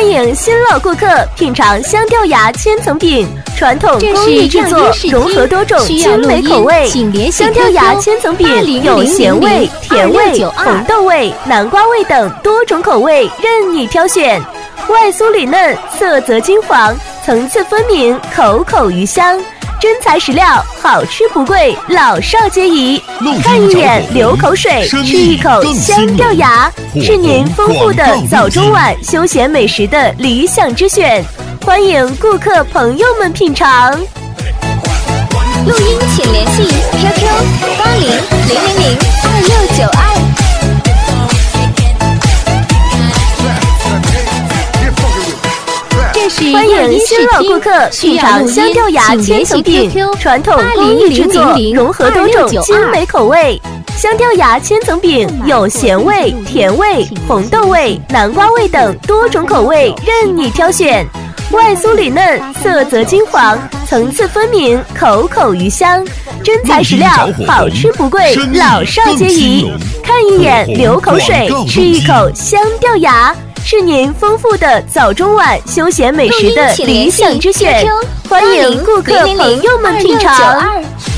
欢迎新老顾客品尝香掉芽千层饼，传统工艺制作，融合多种精美口味。香掉芽千层饼有咸味、甜味、红豆味、南瓜味等多种口味，任你挑选。外酥里嫩，色泽金黄，层次分明，口口余香。真材实料，好吃不贵，老少皆宜。看一眼流口水，吃一口香掉芽，是您丰富的早中晚休闲美食的理想之选。欢迎顾客朋友们品尝。 录音请联系 QQ800002。 欢迎新老顾客品尝香掉芽千层饼，传统工艺制作，融合多种精美口味。香掉芽千层饼有咸味、甜味、红豆味、南瓜味等多种口味，任你挑选。外酥里嫩，色泽金黄，层次分明，口口余香。真材实料，好吃不贵，老少皆宜。看一眼流口水，吃一口香掉芽，是您丰富的早中晚休闲美食的理想之选。欢迎顾客朋友们品尝。